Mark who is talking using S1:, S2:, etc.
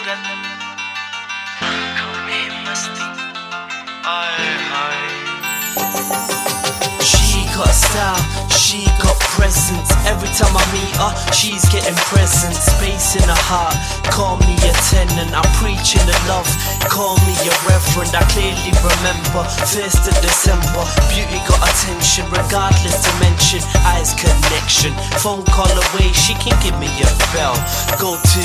S1: She got style, she got presence. Every time I meet her, she's getting presents. Space in her heart, call me a tenant. I'm preaching the love, call me a reverend. I clearly remember 1st of December. Beauty got attention, regardless dimension. Eyes connection, phone call away, she can give me a bell. Go to